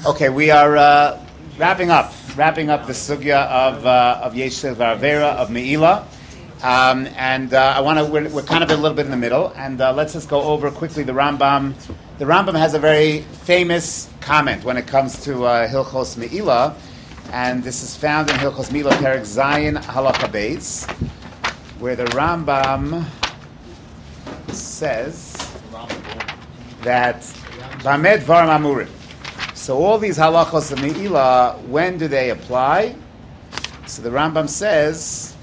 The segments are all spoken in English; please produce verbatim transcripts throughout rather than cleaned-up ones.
Okay, we are uh, wrapping up, wrapping up the sugya of uh, of Yesh V'Avera of Meila, um, and uh, I want to. We're, we're kind of a little bit in the middle, and uh, let's just go over quickly the Rambam. The Rambam has a very famous comment when it comes to uh, Hilchos Meila, and this is found in Hilchos Meila Perek Zayin Halacha Beis, where the Rambam says that Bamed Dvarim Amurim. So all these halachos of Meila, when do they apply? So the Rambam says,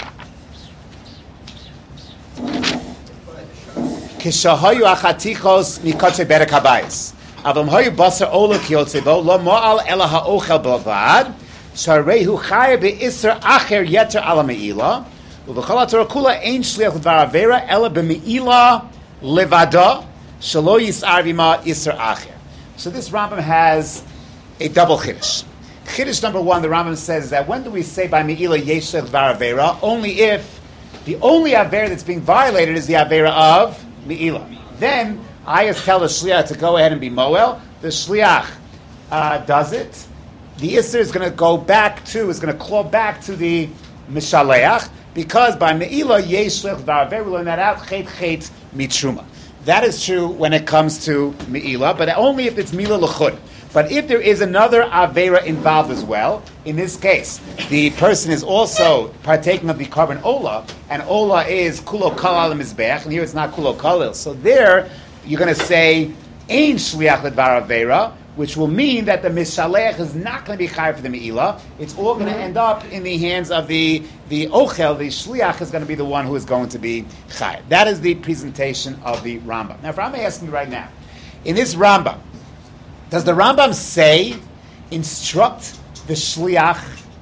Kishahayu achatichos mikotche berek habayis. Avam hayu basar ola kiyotzebo lo mo'al ela ha'ochel b'avad sharehu chaya be'isr acher yeter ala Meila u'v'chol ha'torah kula ein shliach l'dvar avera ela b'Meila levada shelo yis'ar v'ma isr acher. So this Rambam has a double chiddush. Chiddush number one, the Rambam says that when do we say by Meila yesh dvar avera? Only if the only avera that's being violated is the avera of Meila. Then I just tell the shliach to go ahead and be moel. The shliach uh, does it. The isser is going to go back to, is going to claw back to the mishaleach, because by Meila yesh dvar avera, we learn that out chet chet mitruma. That is true when it comes to Meila, but only if it's Mila L'chud. But if there is another Avera involved as well, in this case, the person is also partaking of the carbon Ola, and Ola is Kulo Kal al Mizbech, and here it's not Kulo Kalil. So there, you're going to say, Ein Shliach L'Dvar Avera, which will mean that the Mishalech is not going to be chayav for the Meila. It's all going to end up in the hands of the the Ochel. The Shliach is going to be the one who is going to be chayav. That is the presentation of the Rambam. Now, if I'm asking you right now, in this Rambam, does the Rambam say, instruct the Shliach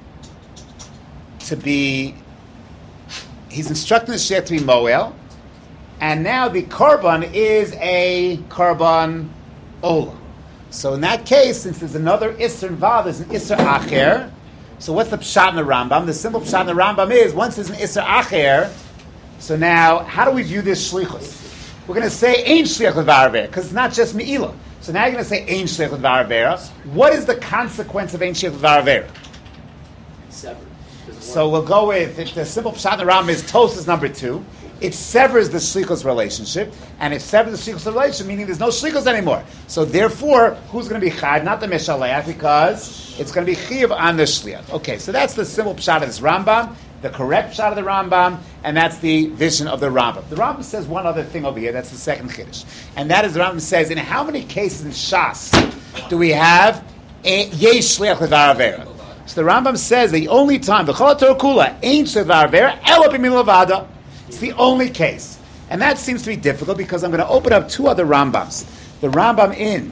to be, he's instructing the Shliach to be Moel, and now the Korban is a Korban Ola. So in that case, since there's another Isser involved, there's an Isser Acher. So what's the Pshat in the Rambam? The simple Pshat in the Rambam is, once there's an Isser Acher, so now, how do we view this Shlichus? We're going to say Ein Shliach L'Dvar Avera, because it's not just Meila. So now you're going to say Ein Shliach L'Dvar Avera. What is the consequence of Ein Shliach L'Dvar Avera? Severed. So we'll go with, if the simple Pshat in the Rambam is Tosas number two, it severs the shlichus relationship, and it severs the shlichus relationship, meaning there's no shlichus anymore. So therefore, who's going to be chayav? Not the Meshaleach, because it's going to be chayav on the shliach. Okay, so that's the simple pshat of this Rambam, the correct pshat of the Rambam, and that's the vision of the Rambam. The Rambam says one other thing over here, that's the second chiddush, and that is the Rambam says, in how many cases in Shas do we have yesh shliach l'dvar avera? So the Rambam says the only time, the Chol HaTorah Kula, ain't l'dvar avera, elo b'min levada. It's the only case. And that seems to be difficult because I'm going to open up two other Rambams. The Rambam in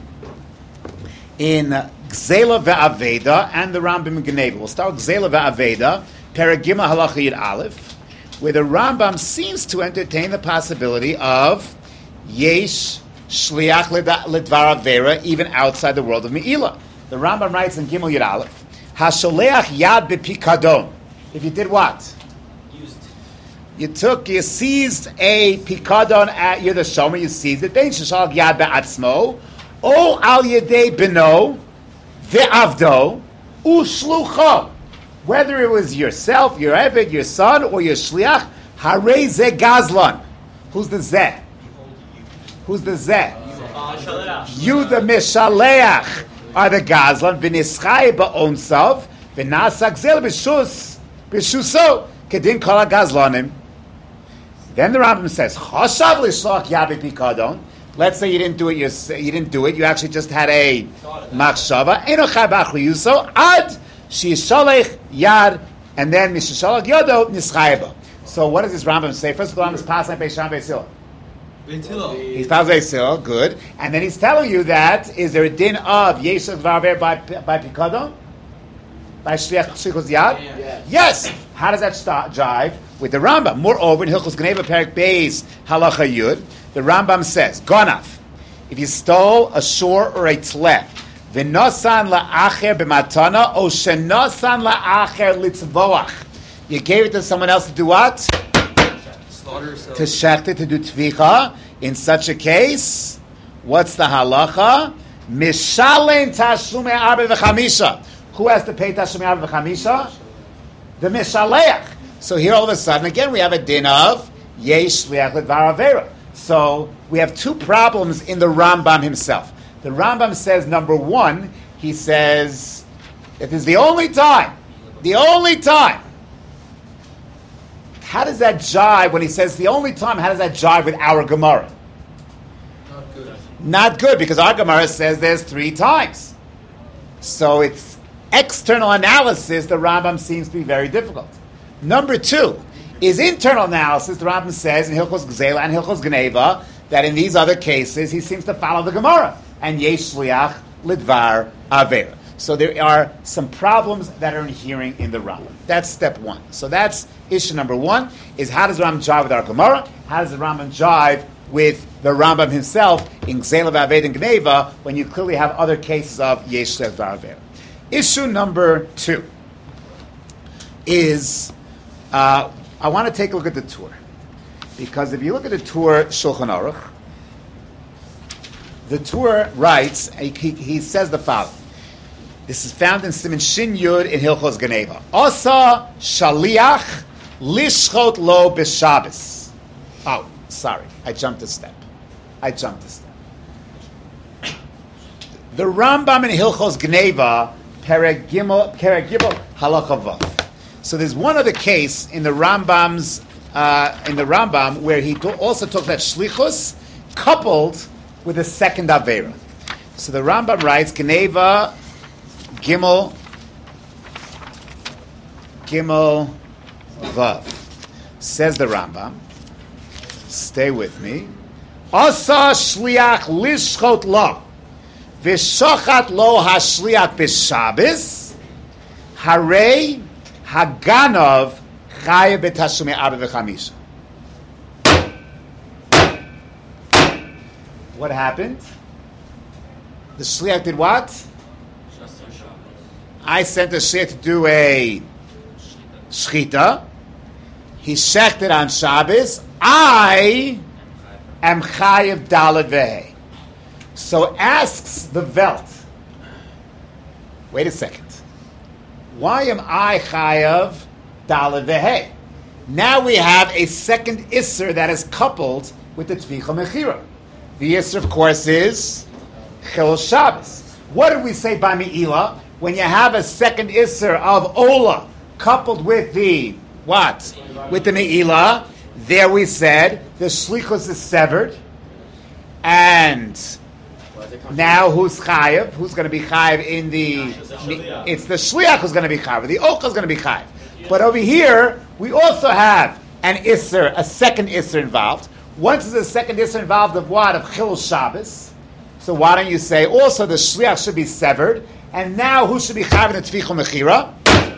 in Gzela Ve'Aveda and the Rambam in Geneva. We'll start with Gzela Ve'Aveda, Paragima Halacha Yid Aleph, where the Rambam seems to entertain the possibility of Yesh Shliach L'Dvar Avera even outside the world of Meila. The Rambam writes in Gimel Yid Aleph, HaSholeach Yad B'Pikadon. If you did what? You took, you seized a pikadon at Yud HaShomer, you seized it, then sheshalach yad be'atzmo, o al yedei beno, ve'avdo, u'shlucho. Whether it was yourself, your eved, your son, or your shliach, harei ze gazlan. Who's the zeh? Who's the zeh? You, the mishaleach, are the gazlan, v'nischai ba'onsav, v'nasak zel b'shus, b'shuso, kedin kol ha'gazlanim. Then the Rambam says, "Chashav l'shlach yad b'pikadon." Let's say you didn't do it. You, you didn't do it. You actually just had a machshava. Eno chai b'achriyuso ad she'yishalech yad, and then mishishalach yodo nischayba. So what does this Rambam say? First of all, the Rambam is passing Beisham Beisil. He's passing Beisil. Good. And then he's telling you that is there a din of yeshav dvar by by pikadon? By shliach shlichus yad? Yes. Yes. How does that start, jive with the Rambam? Moreover, in Hilchos Geneva Perek Beis Halacha Yud, the Rambam says, Gonav, if you stole a shor or a tleh, v'nosan la'acher b'matana, o shenosan la'acher litzvoach, you gave it to someone else to do what? Slaughter yourself. To shecht it, to do tvicha. In such a case, what's the halacha? Mishalem Tashlumei Arba V'Chamisha. Who has to pay Tashlumei Arba V'Chamisha? The Mishaleach. So here all of a sudden, again, we have a din of Yesh Shliach L'Dvar Avera. So we have two problems in the Rambam himself. The Rambam says, number one, he says, it is the only time, the only time. How does that jive, when he says the only time, how does that jive with our Gemara? Not good. Not good, because our Gemara says there's three times. So it's external analysis, the Rambam seems to be very difficult. Number two is internal analysis. The Rambam says in Hilchos Gzela and Hilchos Gneva that in these other cases he seems to follow the Gemara and Yesh Shliach Lidvar Avera. So there are some problems that are inherent in the Rambam. That's step one. So that's issue number one: is how does the Rambam jive with our Gemara? How does the Rambam jive with the Rambam himself in Gzela V'Aved and Gneva when you clearly have other cases of Yesh Shliach Lidvar Avera? Issue number two is. Uh, I want to take a look at the tour, because if you look at the tour Shulchan Aruch, the tour writes, he, he, he says the following. This is found in Siman Shin Yud in Hilchos Geneva. Asa shaliach lishchot lo b'Shabbos. Oh, sorry, I jumped a step. I jumped a step. The Rambam in Hilchos Geneva, Perek Gimel, Perek Gimel, Halacha Vav. So there's one other case in the Rambam's uh, in the Rambam where he to- also talks about shlichus coupled with a second avera. So the Rambam writes Geneva Gimel Gimel Vav. Says the Rambam. Stay with me. Asa shliach lishchot lo v'shochat lo hashliach b'Shabbos harei Haganov Chaya B'Tashumei Arba V'Chamisha. What happened? The shliach did what? I sent the shliach to do a shchita. He shechted on Shabbos. I am Chayav Daled Vehei. So asks the Velt. Wait a second. Why am I chayav daled vehei? Now we have a second isser that is coupled with the tvicha mechira. The isser, of course, is chil Shabbos. What did we say by me'ilah? When you have a second isser of ola coupled with the what? With the me'ilah, there we said the shlichus is severed, and now who's chayav? Who's going to be chayav in the? It's the shliach who's going to be chayav. The ocha is going to be chayav. But over here we also have an isser, a second isser involved. Once there's a second isser involved of what? Of chil Shabbos. So why don't you say also the shliach should be severed? And now who should be chayav in the tvicha mechira?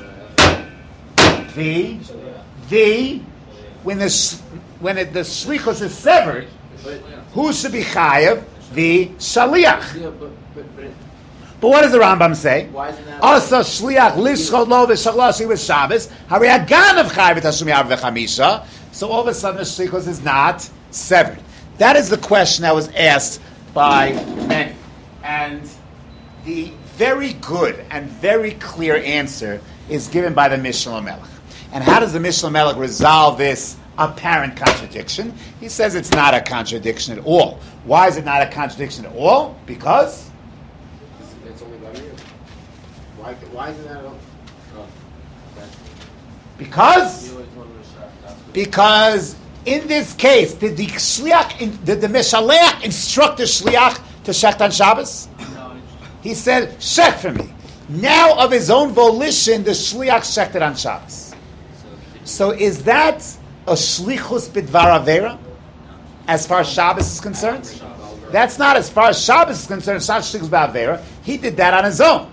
The the when the when it, the shlichus is severed, who should be chayav? The shaliach. Yeah, but, but, but, but what does the Rambam say? why isn't that? Also shliach lishchot lo v'shachla with Shabbos. Hari hagan of chayav v'tashumi arba v'chamisha. So all of a sudden the shlichus is not severed. That is the question that was asked by many, and the very good and very clear answer is given by the Mishnah Melech. And how does the Mishnah Melech resolve this apparent contradiction? He says it's not a contradiction at all. Why is it not a contradiction at all? Because It's only by you. Why, why isn't that at all? Oh, okay. because You always wanted to shut up. because in this case, did the shliach, did the Meshaleach instruct the shliach to shecht on Shabbos? No, He said, "Shech for me." Now, of his own volition, the shliach shechted on Shabbos. So, is that a shlichus b'dvar avera, as far as Shabbos is concerned? That's not as far as Shabbos is concerned. It's not shlichus b'avera. He did that on his own.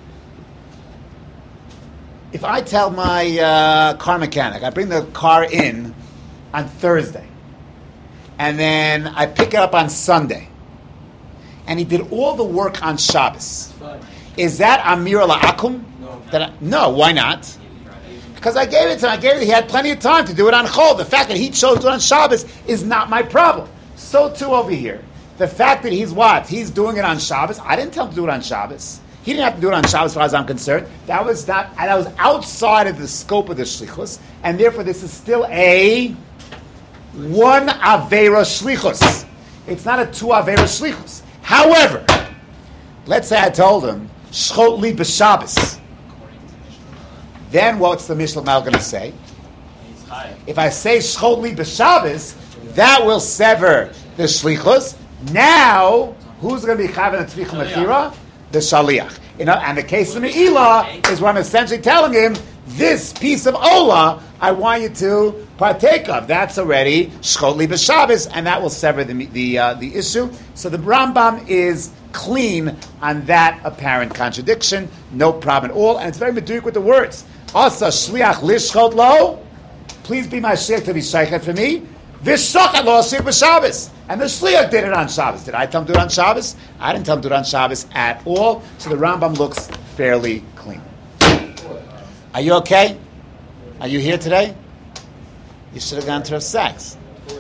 If I tell my uh, car mechanic, I bring the car in on Thursday, and then I pick it up on Sunday, and he did all the work on Shabbos, is that Amir La'akum? No. That I, no, why not? Because I gave it to him. I gave it. He had plenty of time to do it on Chol. The fact that he chose to do it on Shabbos is not my problem. So too over here. The fact that he's what? He's doing it on Shabbos. I didn't tell him to do it on Shabbos. He didn't have to do it on Shabbos, as far as I'm concerned. That was not. That was outside of the scope of the shlichus, and therefore this is still a one avera shlichus. It's not a two avera shlichus. However, let's say I told him shchot li b'Shabbos. Then what's the Mishnah Mal going to say? If I say shchot li b'Shabbos, that will sever the shlichus. Now, who's going to be chayav in the tzricha mechira? The shaliach. You know, and the case of Me'ilah is where I'm essentially telling him, this piece of Ola, I want you to partake of. That's already shchot li b'Shabbos, and that will sever the the uh, the issue. So the Rambam is clean on that apparent contradiction. No problem at all, and it's very meduik with the words. Asa shliach lishchot lo. Please be my shliach to be sheikhet for me. V'shochet lo asik b'Shabbos. And the shliach did it on Shabbos. Did I tell him to do it on Shabbos? I didn't tell him to do it on Shabbos at all. So the Rambam looks fairly clean. Are you okay? Are you here today? You should have gone to Rav Sachs.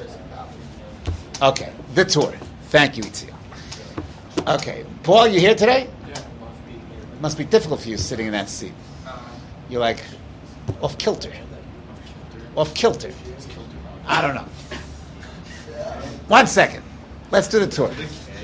Okay, the tour. Thank you, Itzia. Okay, Paul, you here today? Yeah. It must be difficult for you sitting in that seat. You're like off kilter. Off kilter. I don't know. One second. Let's do the tour.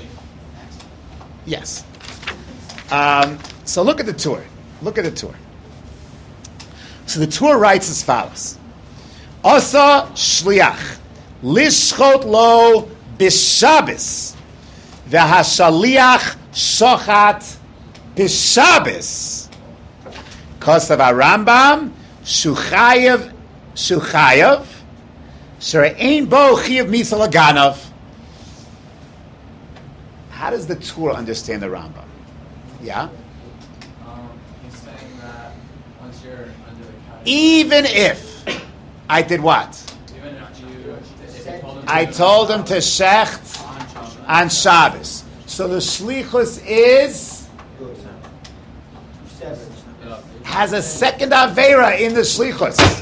Yes. Um, so look at the tour. Look at the tour. So the tour writes as follows. Asa shliach lishchot lo b'Shabbos v'hashaliach shochat b'Shabbos. Kosav Rambam shuchayev shuchayev she'ein bo chiyav misal aganav. How does the tour understand the Rambam? Yeah? Um, he's saying that once you're under the category, Even if I did what? even if you, if you told him I told him to shecht on Shabbos, on Shabbos. So the shlichus is yeah, has a second avera in the shlichus.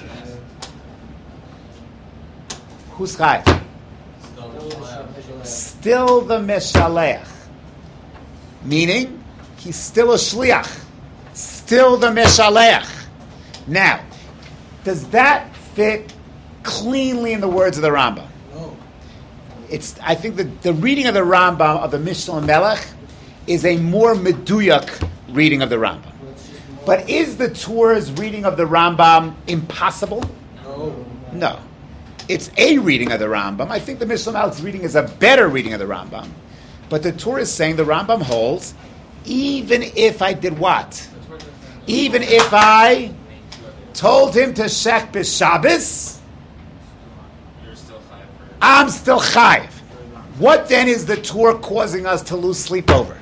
Who's chayv? still, Still the meshaleach, meaning he's still a shliach, still the meshaleach. Now, does that fit cleanly in the words of the Rambam? No. It's. I think the, the reading of the Rambam of the Mishnah Melech is a more meduyak reading of the Rambam. But is the Torah's reading of the Rambam impossible? No. No. It's a reading of the Rambam. I think the Mishnah Melech's reading is a better reading of the Rambam. But the Torah is saying the Rambam holds, even if I did what? Even if I told him to shech b'Shabbos, I'm still chayiv. What then is the Torah causing us to lose sleep over?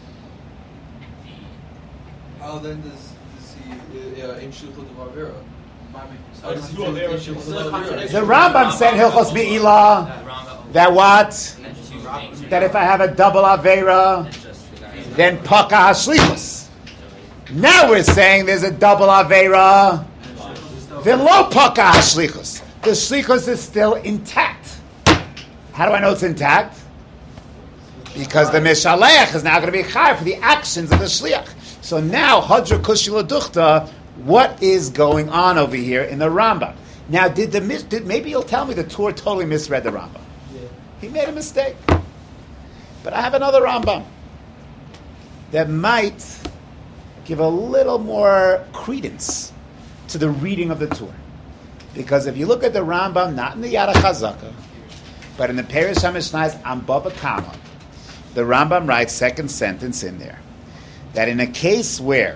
How then does, does he uh, in Shulchan Avera? How does he Well, fit there- in Shulchan it's a Avera? contradiction. The Rambam said Hilchos Me'ilah that what? That if I have a double Avera, then Paka HaShlichus. Now we're saying there's a double Avera, then lo Paka HaShlichus. The Shlichus is still intact. How do I know it's intact? Because the Mishalech is now going to be chayav for the actions of the Shliach. So now, Hadra Kushila Duchta, what is going on over here in the Rambam? Now, did the mis- did, maybe you'll tell me the Torah totally misread the Rambam. Yeah. He made a mistake. But I have another Rambam that might give a little more credence to the reading of the Torah. Because if you look at the Rambam, not in the Yad HaChazaka, but in the Perush HaMishnayos on Bava Kama, the Rambam writes, second sentence in there, that in a case where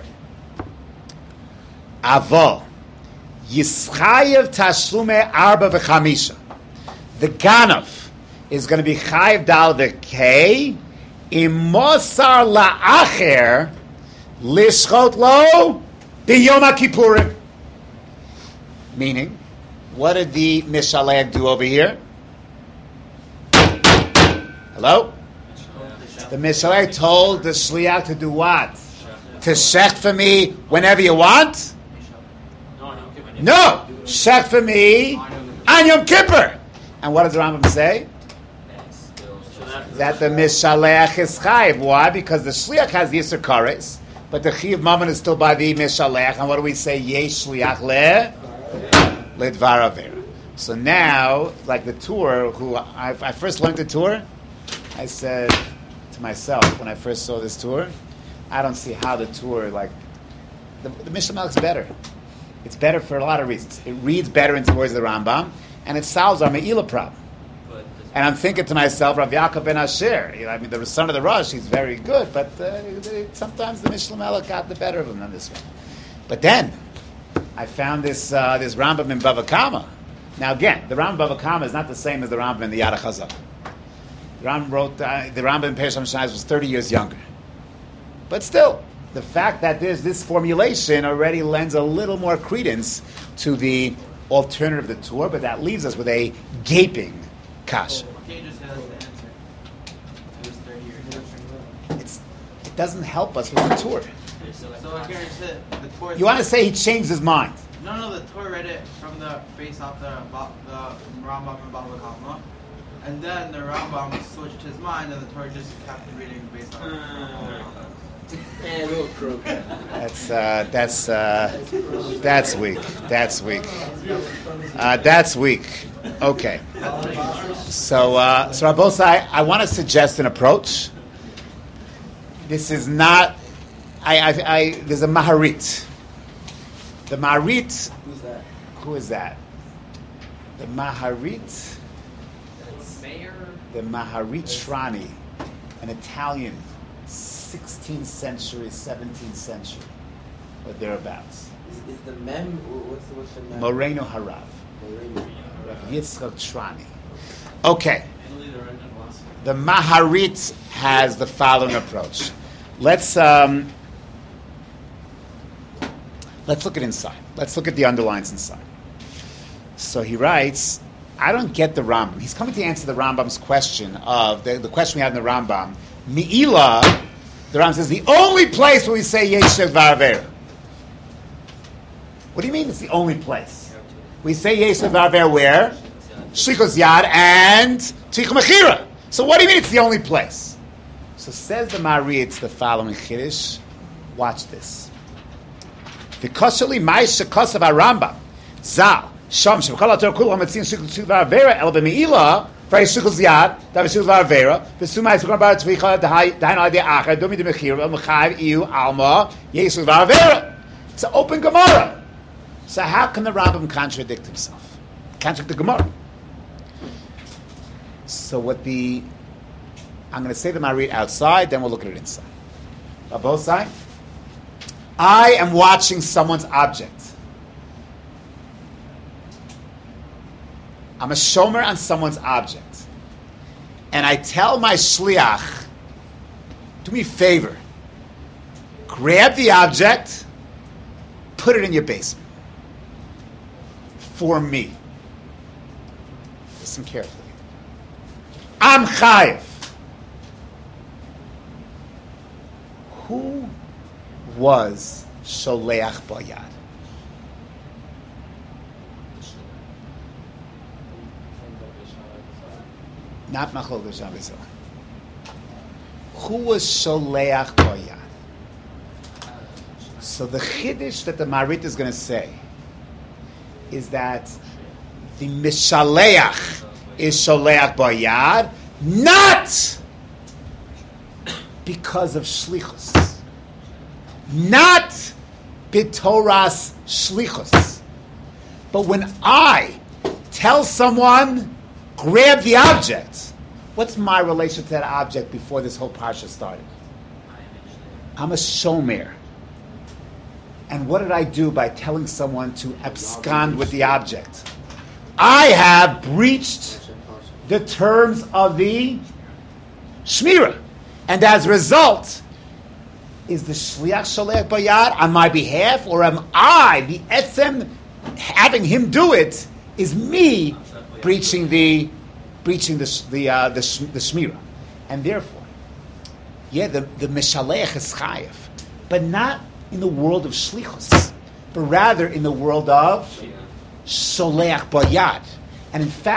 Avo Yischayev Tashlume Arba V'Chamisha, the Ganav is going to be Chayev Dal the K, Imosar La'acher Lishchot Lo B'Yom HaKippurim. Meaning, what did the Mishalech do over here? Hello? The Mishalech told the Shliach to do what? To shech for me whenever you want? No! Shech for me on Yom Kippur! And what does the Rambam say? that the Mishalech is chayiv. Why? Because the Shliach has the Yisr Kares, but the Chiyav Mammon is still by the Mishalech. And what do we say? Yesh Shliach le Ledvar Avera. So now, like the Tur, who I, I first learned the Tur, I said to myself when I first saw this Tur, I don't see how the Tur, like, the, the Mishalech is better. It's better for a lot of reasons. It reads better into the words of the Rambam, and it solves our Me'ila problem. And I'm thinking to myself, Rav Yaakov ben Asher, you know, I mean, the son of the Rosh, he's very good, but uh, sometimes the Mishnah Melech got the better of him on this one. But then, I found this uh, this Rambam in Bava Kama. Now again, the Rambam Bava Kama is not the same as the Rambam in the Yad HaChazal. The Rambam wrote, uh, the Rambam in Perush HaMishnayos was thirty years younger. But still, the fact that there's this formulation already lends a little more credence to the alternative of the Torah, but that leaves us with a gaping kasha. Okay, just has the answer. It was thirty years. It's, it doesn't help us with the Torah. So here it said the Torah. You want to say he changed his mind? No, no, the Torah read it from the face off the the Rambam and Bava Kama, and then the Rambam switched his mind, and the Torah just kept reading based on. Uh, And little crook. That's uh, that's uh, that's weak. That's weak. Uh, that's weak. Okay. So uh, so Rabosai, I want to suggest an approach. This is not. I, I, I there's a Maharit. The Maharit. Who's that? Who is that? The Maharit. Mayor. The Maharit Shrani, an Italian, sixteenth century, seventeenth century, or thereabouts. Is, is the mem? What's the what's the mem? Moreno Harav. Moreno. Rav Yitzchak Shrani. Okay. The Maharit has the following approach. Let's um, let's look at inside. Let's look at the underlines inside. So he writes, I don't get the Rambam. He's coming to answer the Rambam's question of the, the question we had in the Rambam. Mi'ila, the Rambam says, the only place where we say Yeshev V'Avera. What do you mean it's the only place? We say Yeshev V'Avera where? Shlichus Yad and Tichum Mechira. So what do you mean it's the only place? So says the Mari, it's the following Chiddush. Watch this. The Koshali Maisha Kosav HaRambam Zal Sham Shemchal HaTorah Kul HaMetzin Shlichus V'Avera El B'Me'ila V'Ay Shlichus Yad Dav Shlichus V'Avera V'Sumai Shlichus V'Avera Tzvicha Dahayin Alei Achar Domi De Mechira El Mechayiv Iu Alma Yeshev V'Avera. It's an open Gemara. So how can the Rambam contradict himself? Contradict the Gemara. So what the, I'm going to say the Marit outside, then we'll look at it inside. On both sides. I am watching someone's object. I'm a shomer on someone's object. And I tell my shliach, do me a favor, grab the object, put it in your basement. For me. Listen carefully. I'm chayiv. Who was Sholeach Bayad? Not Machol B'Shem B'Shem. Who was Sholeach Bayad? So the chiddush that the Marit is going to say is that the Mishaleach is Sholeach Bayad, not because of Shlichus. Not B'Toras Shlichus. But when I tell someone, grab the object, what's my relation to that object before this whole parsha started? I'm a shomer. And what did I do by telling someone to abscond with the object? I have breached the terms of the Shmira. And as a result, is the Shliach Sholech Bayad on my behalf, or am I, the Etzem, having him do it, is me breaching the breaching the the uh, the, the Shmira. And therefore, yeah, the, the Mishalech is Chayev, but not in the world of Shlichus, but rather in the world of Sholech Bayad. And in fact,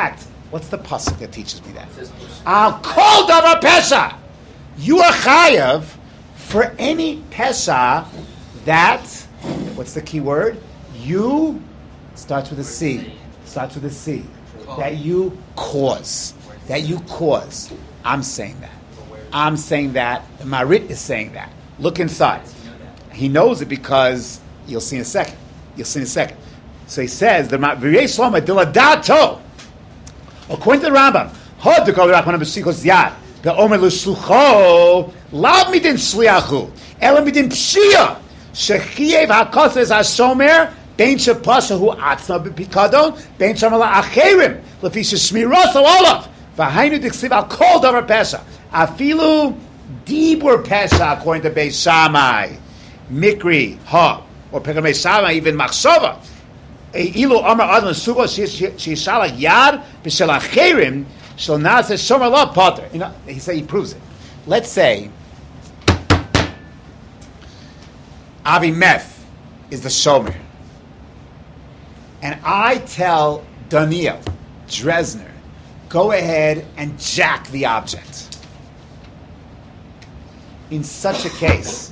What's the pasuk that teaches me that? Al kol davar pesha. You are chayav for any pesha that, what's the key word? You, starts with a C. Starts with a C. That you cause. That you cause. I'm saying that. I'm saying that. The Marit is saying that. Look inside. He knows it because you'll see in a second. You'll see in a second. So he says, the V'rei Shlomo diladato. According to the Rambam, Hod dekol rachman b'sichos yad. The Omer l'shlucho lav midin shliachu ela midin pshia shechiev hakoses hashomer ben shepashahu atzma b'pikadon ben shamala acherim lefi sheshmiros olav v'hainu diksiv al kol davar pesha afilu dibur pesha according to Beis Shammai mikri ha or Pekah Beis Shammai even machshava ilu amar adam sugo sheishalach yad b'shel acherim. So now it says Shomer Lo Potter. You know, he said he proves it. Let's say Avimeth is the Shomer, and I tell Daniel Dresner, go ahead and jack the object. In such a case,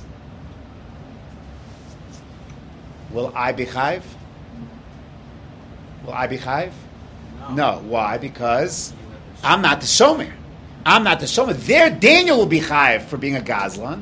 will I be chayiv? Will I be chayiv? No. no. Why? Because I'm not the shomer. I'm not the shomer. There, Daniel will be chayiv for being a gazlan,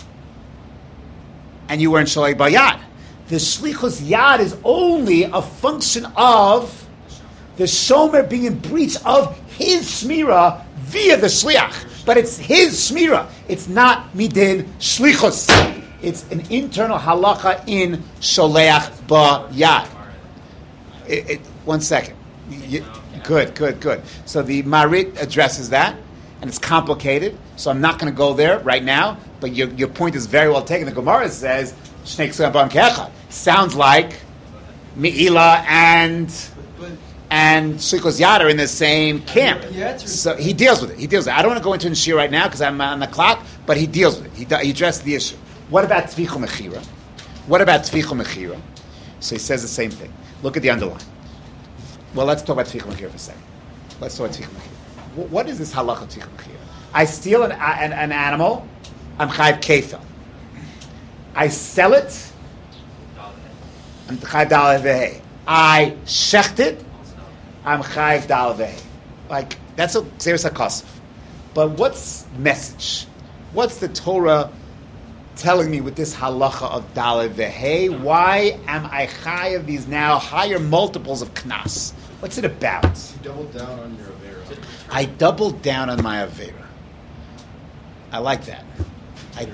and you weren't sholei bayad. The shlichus yad is only a function of the shomer being in breach of his shmira via the shliach. But it's his shmira. It's not midin shlichus. It's an internal halacha in sholeach bayad. It, it, one second. You, Good, good, good. So the Marit addresses that, and it's complicated, so I'm not going to go there right now, but your your point is very well taken. The Gemara says, sounds like Me'ila and and Shlichus Yad are in the same camp. So he deals with it. He deals with it. I don't want to go into Nashir right now because I'm on the clock, but he deals with it. He, he addressed the issue. What about Tvichu Mechira? What about Tvichu Mechira? So he says the same thing. Look at the underline. Well, let's talk about Tvichu Mechira for a second. Let's talk about Tvichu Mechira. What is this halacha of Tvichu Mechira? I steal an, an, an animal, I'm chayiv kefil. I sell it, I'm chayiv dal vehei. I shecht it, I'm chayiv dal vehei. Like, that's a serious hakosef. But what's message? What's the Torah telling me with this halacha of dal vehei? Why am I chayiv these now higher multiples of knas? What's it about? You doubled down on your avera. I doubled down on my avera. I like that. I,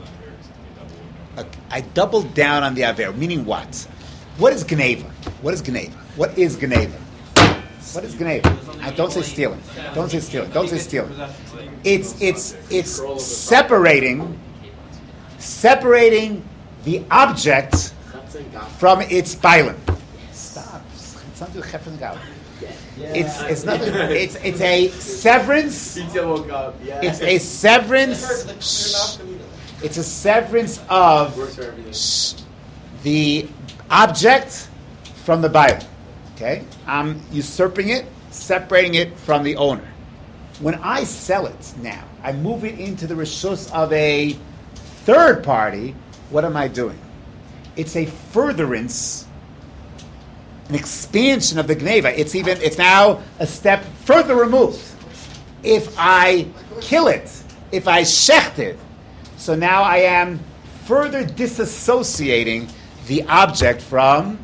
I doubled down on the avera. Meaning what? What is Gneva? What is Gneva? What is Gneva? What is Gneva? I don't say stealing. Don't say stealing. Don't say stealing. It's it's it's separating separating the object from its bilan. Stop. It's not It's it's nothing. It's it's a severance. It's a severance. It's a severance of the object from the bilan. Okay, I'm usurping it, separating it from the owner. When I sell it now, I move it into the reshus of a third party. What am I doing? It's a furtherance. An expansion of the gneva. It's even. It's now a step further removed. If I kill it, if I shecht it, so now I am further disassociating the object from.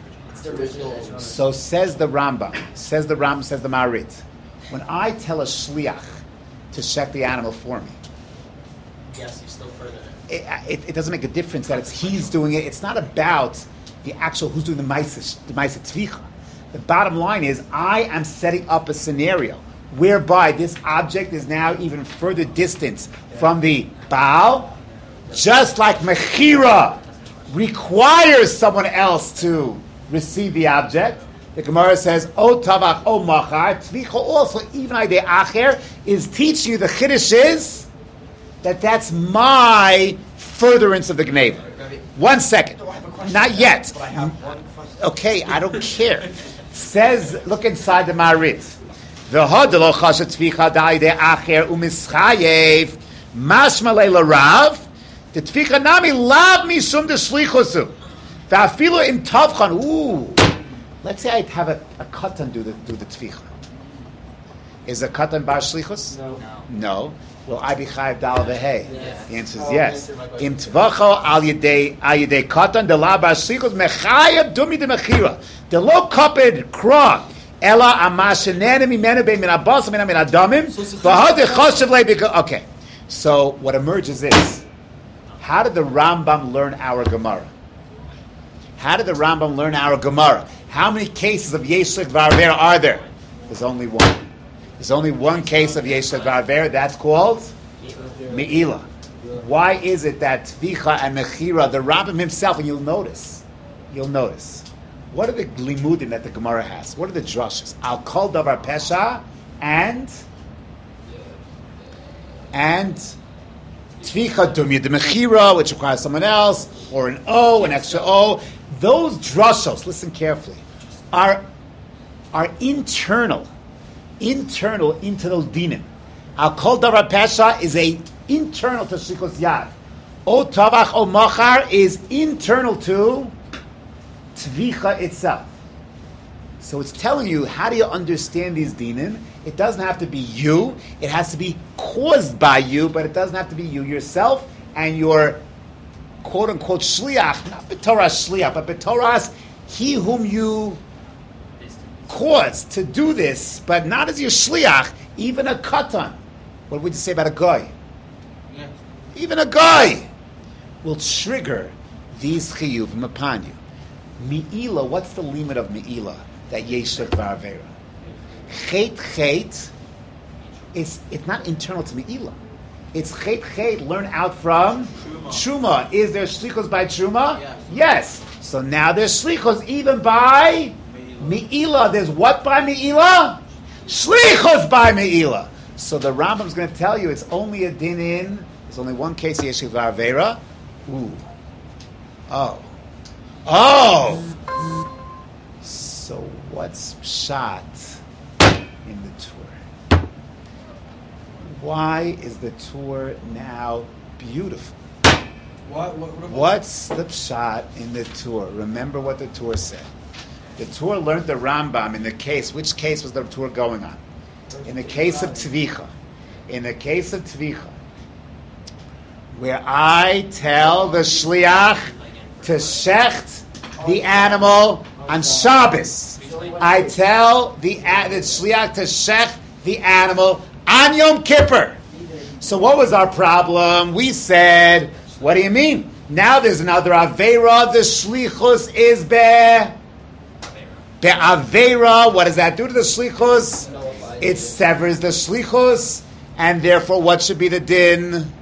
So says the Rambam. Says the Rambam. Says the Marit. When I tell a shliach to shecht the animal for me, yes, you still further it. It, it, it doesn't make a difference that it's he's doing it. It's not about the actual who's doing the ma'aseh, the ma'aseh tvicha. The bottom line is I am setting up a scenario whereby this object is now even further distance from the Baal, just like Mechira requires someone else to receive the object. The Gemara says, O Tavach, O Machar, Tvicha also, even Aidei Acher, is teaching you the Chiddush is that that's my furtherance of the Gneva. One second. Not yet. Okay, I don't care. Says, look inside the Marit. V'hod lo chashat tficha da'idei acher u'mischayev mashma leila rav. The tficha nami lav misum de slichusu. V'afilu im tavchan. Ooh. Let's say I have a, a katan do the do the tficha. Is a katan bar shlichus? No. No. Will I be chayav dal v'hei? Yes. The answer is Oh, yes. answer my question. Im tvacho al yedei al yedei katan de la bar shlichus mechayav dumi de mechira. The lo kaped kra ela amashenene mimenu be min abas min min adamim v'had chashav le because okay. So what emerges is, how did the Rambam learn our Gemara? How did the Rambam learn our Gemara? How many cases of Yeshlik Varver are there? There's only one. There's only one case of Yeshlik Varver. That's called Me'ila. Why is it that Tvicha and Mechira, the Rambam himself, and you'll notice, you'll notice, what are the limudim that the Gemara has? What are the drushes? Al Kol Davar Pesha and and Tvicha Dumya de Mechira, which requires someone else, or an O, an extra O. Those drushos, listen carefully, are are internal, internal into those dinim. Al Kol Davar Pesha is a internal to Shikos Yad. O Tavach O Machar is internal to Tvicha itself. So it's telling you, how do you understand these dinim? It doesn't have to be you. It has to be caused by you, but it doesn't have to be you yourself and your quote-unquote shliach, not b'toras shliach, but b'toras, he whom you caused to do this, but not as your shliach, even a katan. What would you say about a guy? Yeah. Even a guy will trigger these chiyuvim upon you. Mi'ila, what's the limit of Mi'ila? That Yeshlik V'Avera. Chet Chet, it's, it's not internal to Me'ila. It's Chet Chet, learn out from Truma. Truma. Is there shlichus by Truma? Yes. Yes. So now there's shlichus even by Me'ila. There's what by Me'ila? Shlichus by Me'ila. So the Rambam's going to tell you it's only a din in, there's only one case of Yeshlik V'Avera. Ooh. Oh. Oh! So what's shot in the tour? Why is the tour now beautiful? What, what, what What's the shot in the tour? Remember what the tour said. The tour learned the Rambam in the case. Which case was the tour going on? In the case of Tvicha. In the case of Tvicha. Where I tell the Shliach to shecht the animal on Shabbos. I tell the, the Shliach to shecht the animal on Yom Kippur. So what was our problem? We said, what do you mean? Now there's another Aveira. The Shlichus is be Be'Aveira. What does that do to the Shlichus? It severs the Shlichus, and therefore what should be the din?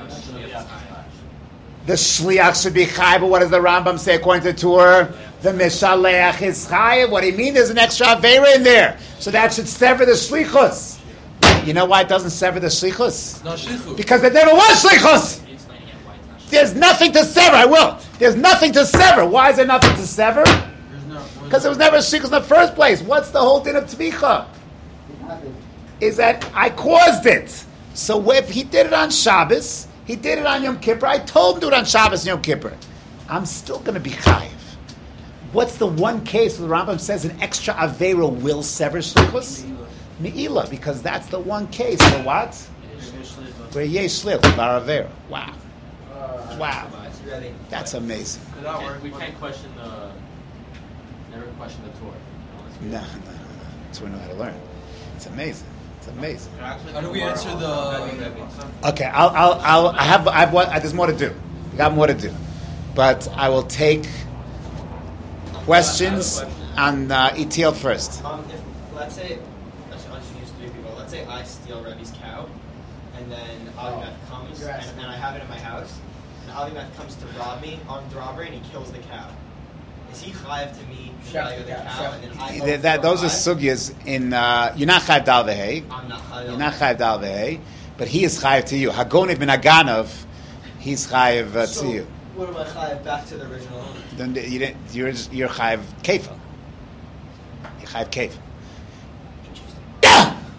The Shliach should be Chai, but what does the Rambam say according to the tour? The Mishaleach is Chai. What do you mean? There's an extra Aveira in there. So that should sever the Shlichus. You know why it doesn't sever the Shlichus? Not shlichus. Because there never was Shlichus. There's nothing to sever. I will. There's nothing to sever. Why is there nothing to sever? There's no. Because there was never a Shlichus in the first place. What's the whole din of Tvicha? Is that I caused it. So if he did it on Shabbos, he did it on Yom Kippur. I told him to do it on Shabbos and Yom Kippur. I'm still going to be chayiv. What's the one case where the Rambam says an extra Aveira will sever Shlichus? Me'ila, because that's the one case for what? Where yesh shlich bar Aveira. Wow. Wow. That's amazing. Did that work? We can't question the. Never question the Torah. No, no, no, no. That's what we know how to learn. It's amazing. It's amazing. How do we answer the? Okay, I'll, I'll, I'll, I have, I have what, there's more to do. I got more to do. But I will take questions on uh, E T L first. Um, if, let's say, let's, I'll just use three people. Let's say I steal Rebbe's cow, and then Alimeth comes, and, and I have it in my house, and Alimeth comes to rob me, armed robbery, and he kills the cow. Is he chayav to me the value of the cow, and then I owe That, that, those are five? sugyas in, uh, you're not chayav dal v'hei. I'm not chayav. You're not chayav dal v'hei, but he is chayav to you. Hagonid ben Aganov, he's chayav uh, So, to you. what am I chayav back to the original owner? Then you didn't, you're, you're chayav kefa. You're chayav kefa.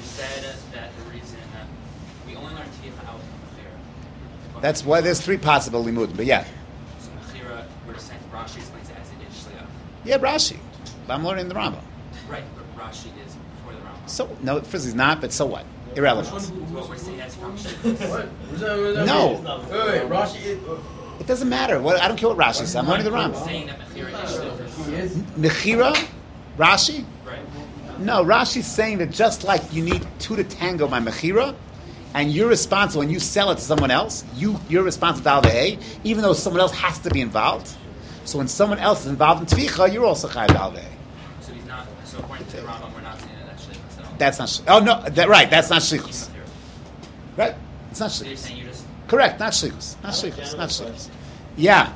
said that the reason that we only learn Ticha out from Mechira. That's why there's three possible limud, but yeah. So Mechira, we're saying Rashi explains it as it is Shliach. Yeah, Rashi. I'm learning the Rambam. Right, but Rashi is before the Rambam. So, no, first he's not, but so what? Irrelevant. Well, we're saying that's from Shliach. What? What's that- what's that No. mean? Wait, wait, Rashi is. uh, It doesn't matter. What, I don't care what Rashi says. I'm learning the We're Rambam. saying that Mechira is Shliach. He is. Mechira? Rashi? Right. No, Rashi's saying that just like you need two to tango by Mechira, and you're responsible when you sell it to someone else, you, you're responsible to Alveh, even though someone else has to be involved. So when someone else is involved in Tvicha, you're also Chayav Alveh. So he's not. So according to the Rambam, we're not saying that that's Shliach. So. That's not, sh- oh no, that, right, that's not Shlichus. Right? It's not So you're Shlichus. saying you just. Correct, not Shlichus. Not Shlichus, not Shlichus. Yeah,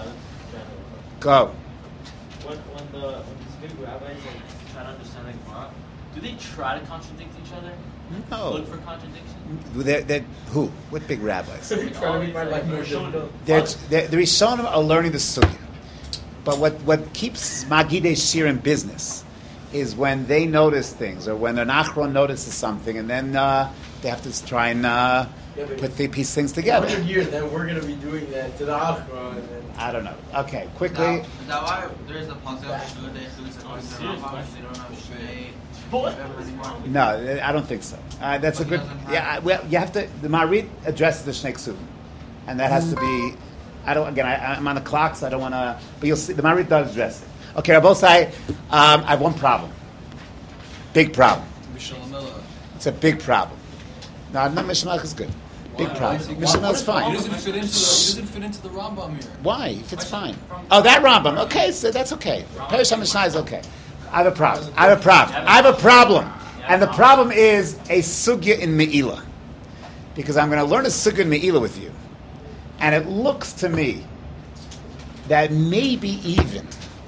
go. When, when the when these big rabbis like try to understand the Gemara, do they try to contradict each other? No. Look for contradiction. They're, they're, who? What big rabbis? Trying to make my life more difficult. They're, they're, the Rishonim are learning the Sugya. But what, what keeps Magidei Shir in business is when they notice things, or when an Achron notices something, and then uh, they have to try and uh, Yeah, but put the piece things one together. hundred years, then we're going to be doing that to the Achron. And then I don't know. Okay, quickly. Now, is that why there's a possible issue they lose according to the Rambam? They don't have Shnei anymore? No, I don't think so. Uh, that's a But good. he doesn't have- Yeah, I- well, you have to. The Marid addresses the Shnei Ksuvim, and that has to be. I don't. Again, I, I'm on the clock, so I don't want to. But you'll see, the Marid does address it. Okay, Rabosai, um, I have one problem. Big problem. Mishalamela. It's a big problem. No, not Mishnah is good. Big Why? problem. Why? Mishnah is He fine. doesn't fit into the. He doesn't fit into the Rambam here. Why? If it's fine. Oh, that Rambam. Okay, so that's okay. Perish HaMishnah is okay. I have a problem. I have a problem. I have a problem. And the problem is a sugya in Me'ilah. Because I'm going to learn a sugya in Me'ilah with you. And it looks to me that maybe even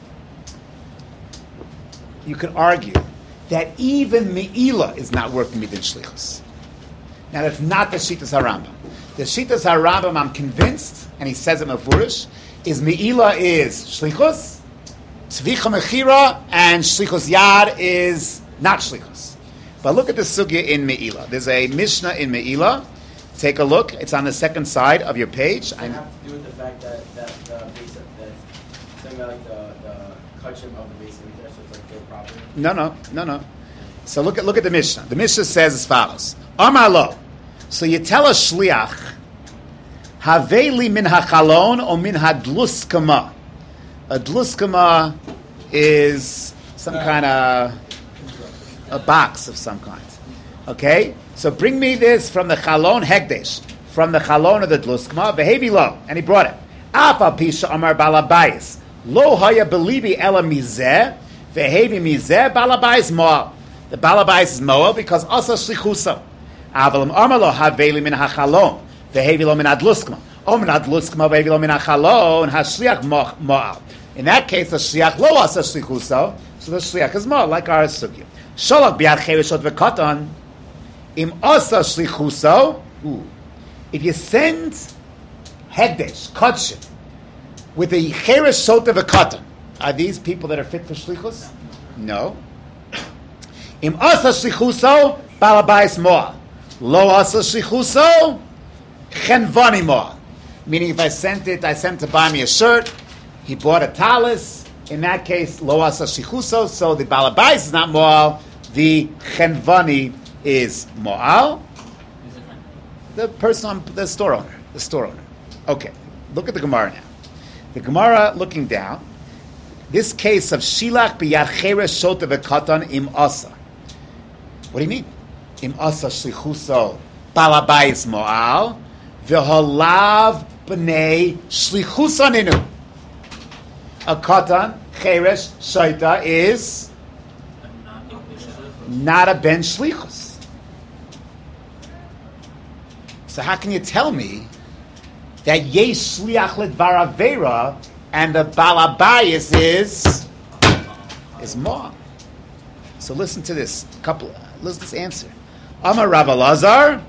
you could argue that even Me'ilah is not working midin shlichus. Now that's not the Shitas HaRambam. The Shitas HaRambam, I'm convinced, and he says it mafurish, is Me'ilah is shlichus, Tzvicha Mechira, and shlichus Yad is not shlichus. But look at the sugya in Me'ilah. There's a Mishnah in Me'ilah. Take a look. It's on the second side of your page. Does it have to do with the fact that, that the base of that something about like the the kachim of the base of there, so it's like their property? No, no, no, no. So look at look at the Mishnah. The Mishnah says as follows: Amar lo. So you tell a shliach, Haveli min hachalon or min hadluskama. A dluskama is some kind of a box of some kind. Okay, so bring me this from the chalon hekdesh, from the chalon of the dluskama. Behavi lo, and he brought it. Apa pisha amar balabayis lo haya belibi ela mizeh vehevi mizeh balabayis moel. The balabayis is moel because also shlichusa. Avalim amalo haveli min hachalon vehevi lo min adluskama. O min adluskama vehevi lo min hachalon hashliach moel. In that case, the shliach lo asa shlichusa, so the shliach is moel like our sugya. Sholach biad chereshot v'katan. Im asa shlichuso, if you send hekdesh, kotshim, with a cheresh sota v'katan, are these people that are fit for shlichus? No. Im asa shlichuso, balabayis moa. Lo asa shlichuso, chenvani moa. Meaning if I sent it, I sent to buy me a shirt, he bought a talis, in that case, lo asa shlichuso, so the balabayis is not moa, the chenvani is mo'al, the person, on, the store owner, the store owner. Okay, look at the Gemara now. The Gemara looking down. This case of shilach b'yad cheres shota v'katan im asa. What do you mean? Im asa shlichuso balabayis mo'al v'holav b'nei shlichusa ninu. A katan cheres shota is not a ben shlichus. So how can you tell me that yesh shliach ledvar avera and the balabayis is is more? So listen to this couple. Listen to this answer. Amar Rav Elazar,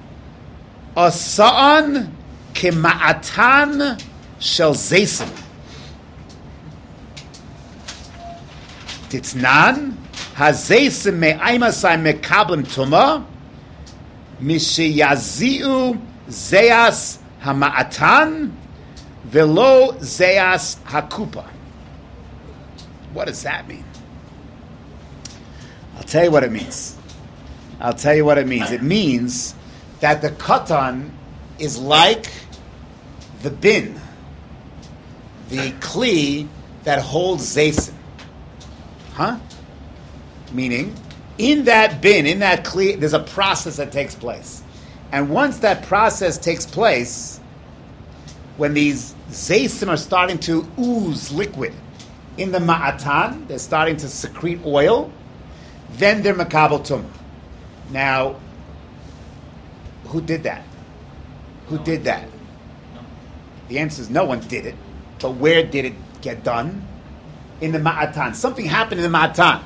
asa'an kema'atan shel zaysim. Titnan Hazeisim me'aimasai mekablim tuma mishiyaziu zeas hama'atan velo zeas hakupa. What does that mean? I'll tell you what it means. I'll tell you what it means. It means that the katan is like the bin, the kli that holds zaysin. Huh? Meaning, in that bin, in that kli, there's a process that takes place. And once that process takes place, when these zaysim are starting to ooze liquid in the ma'atan, they're starting to secrete oil, then they're makabel tumah. Now, who did that? Who did that? The answer is no one did it. But where did it get done? In the ma'atan. Something happened in the ma'atan.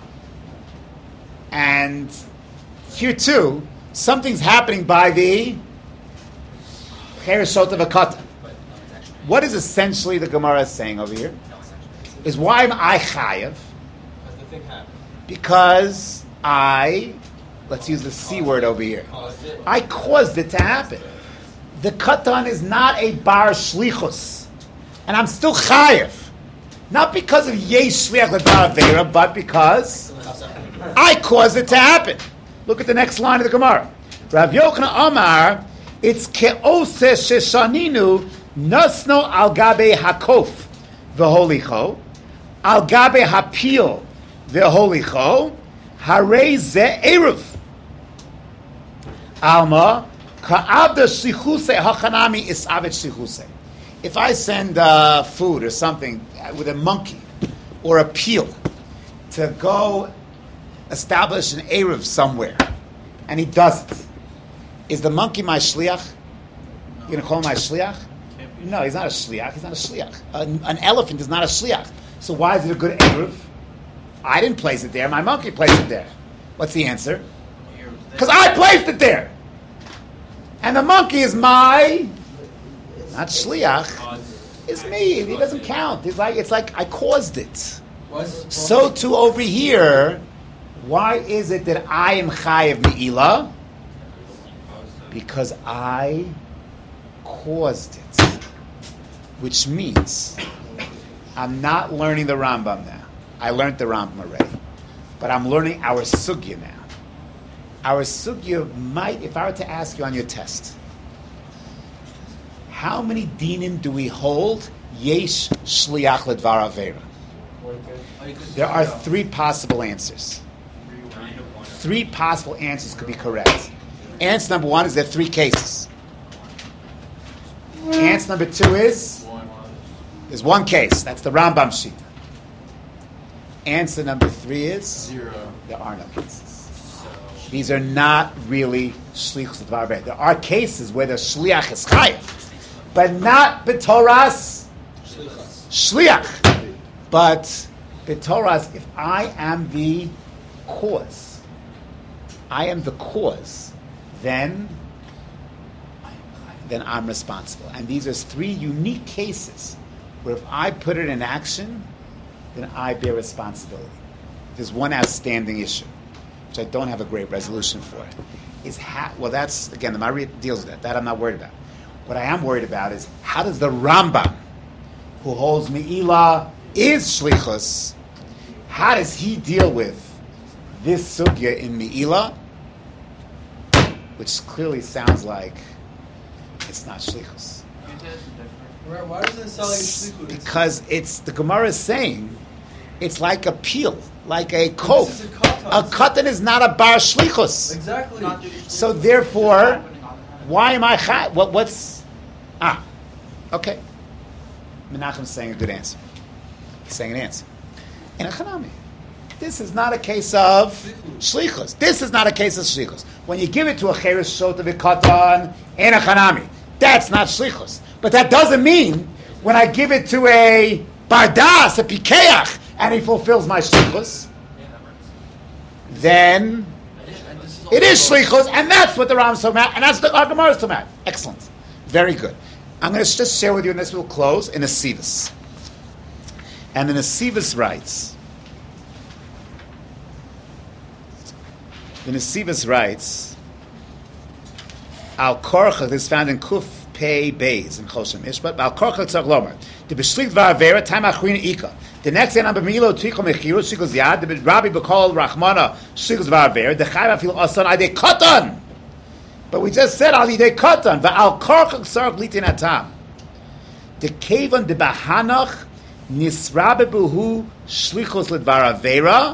And here too, something's happening by the chereshot of a katan. What is essentially the Gemara is saying over here? Is why am I chayav? Because the thing happened. Because I, let's use the C word over here. I caused it to happen. The katan is not a bar shlichus. And I'm still chayav. Not because of yesh shliach l'dar avera, but because I caused it to happen. Look at the next line of the Gemara. Rav Yochanan Amar, it's ke'ose sheshaninu nasno al gabe hakof v'holicho, al gabe hapil v'holicho, harei ze eruv. Alma, ka'avda shichuse hachanami isavet shichuse. If I send uh, food or something with a monkey or a peel to go establish an eruv somewhere, and he does it, is the monkey my shliach? You're going to call him my shliach? No, he's not a shliach. He's not a shliach. An, an elephant is not a shliach. So why is it a good eruv? I didn't place it there. My monkey placed it there. What's the answer? Because I placed it there. And the monkey is my, not shliach, it's me. He doesn't count. It's like it's like I caused it. So too over here, why is it that I am chayav me'ilah? Because I caused it. Which means I'm not learning the Rambam now. I learned the Rambam already. But I'm learning our sugya now. Our sugya might, if I were to ask you on your test, how many dinim do we hold? Yesh shliach ledvar avera. There are three possible answers. Three possible answers could be correct. Answer number one is there are three cases. Answer number two is there's one case. That's the Rambam Shita. Answer number three is zero. There are no cases. These are not really shlichus d'var avera. There are cases where the shliach is chayav, but not b'toras shliach. But b'toras, if I am the cause, I am the cause, then then I'm responsible. And these are three unique cases where if I put it in action, then I bear responsibility. There's one outstanding issue, which I don't have a great resolution for. Is how, well, that's, again, the Mari deals with that. That I'm not worried about. What I am worried about is how does the Rambam, who holds Me'ilah is Shlichus, how does he deal with this sugya in Me'ilah, which clearly sounds like it's not Shlichus. Why doesn't it sound like shlichus? Because it's, the Gemara is saying, it's like a peel, like a kof. A katan is not a bar shlichus. Exactly. So therefore, why am I chai? What, what's ah? Okay. Menachem's saying a good answer. He's saying an answer. In a chanami, this is not a case of shlichus. This is not a case of shlichus. When you give it to a cheres shot of a katan in a chanami, that's not shlichus. But that doesn't mean when I give it to a bardas, a pikeach, and he fulfills my shlichus, then it is shlichus, and that's what the Rambam's talking about, and that's what the Gemara is talking about. Excellent. Very good. I'm going to just share with you, and this will close, in a Sivas. And the Nesivus writes, The Nesivus writes, Al Korcha, this is found in Kuf Pei Beis in Choshen Mishpat. Al Korcha tzarich lomar. The b'shlik dvar avera time achrina ika. The next day, number Milo Tichol Mechiru Shikos Yad. The Rabbi B'Kol Rachmana Shikos dvar avera. The Chayv Afil Asan Ade Katan. But we just said Ali De Katan. Va'al Korcha tzarich litin atam. The Kevan de Bahanach Nisrabe Buhu Shlichos Ledvar avera.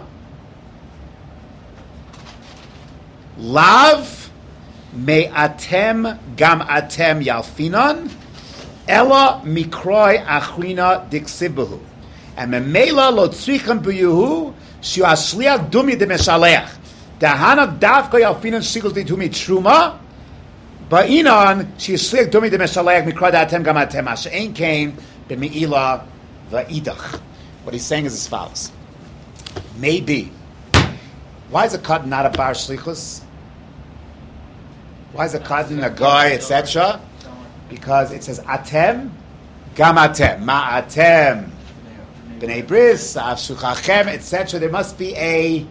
Lav. Me atem gam atem yalfinon, ella mikroi achrina diksibuhu. And memela lo tzricham buyuhu, shu ashliach dumi de meshaleach. Dahanav davko yalfinon shigos de tumi truma, ba'inon, shi ashliach dumi de meshaleach mikroi da atem gam atem, asher ein kain b'meila va'idach. What he's saying is as follows. Maybe. Why is a cut not a bar shlichus? Why is a katan a guy, et cetera? Because it says atem, gam atem, ma atem, b'nei bris, avshuchachem, et cetera. There must be a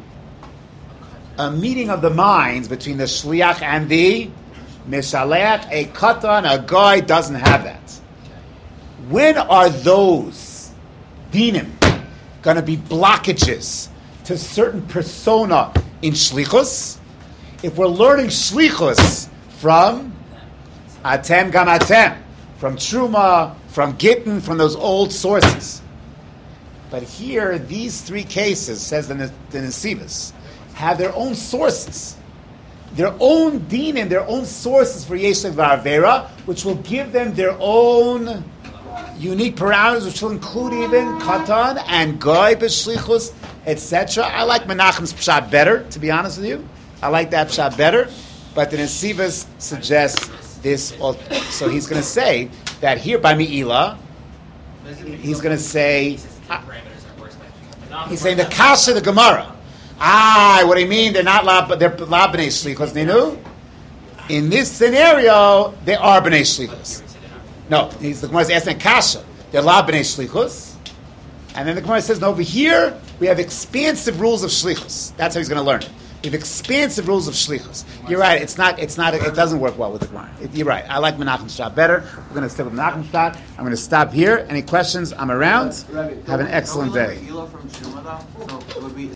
a meeting of the minds between the shliach and the mishaleach. A katan, a guy, doesn't have that. When are those dinim going to be blockages to certain persona in shlichus? If we're learning shlichus from Atem Gam Atem, from Truma, from Gittin, from those old sources. But here, these three cases, says the, the Nesivus, have their own sources, their own din and their own sources for Yeshek V'Avera, which will give them their own unique parameters, which will include even Katan and Goy B'Shlichus, et cetera. I like Menachem's Pshat better, to be honest with you. I like that Pshat better, but the Nesivus suggests this. So he's going to say that here by Me'ila, he's going to say, uh, he's saying the Kasha, the Gemara. Ah, what do you mean? They're not lab, they're lab b'nei shlichus. Ninu. In this scenario, they are b'nei shlichus. No, he's, the Gemara is asking Kasha. They're lab b'nei shlichus, and then the Gemara says, no, over here we have expansive rules of shlichus. That's how he's going to learn it. We have expansive rules of shlichus. You're right. It's not. It's not. It doesn't work well with the Gemara. It, you're right. I like Menachem's shot better. We're going to stick with Menachem's shot. I'm going to stop here. Any questions? I'm around. Have an excellent day.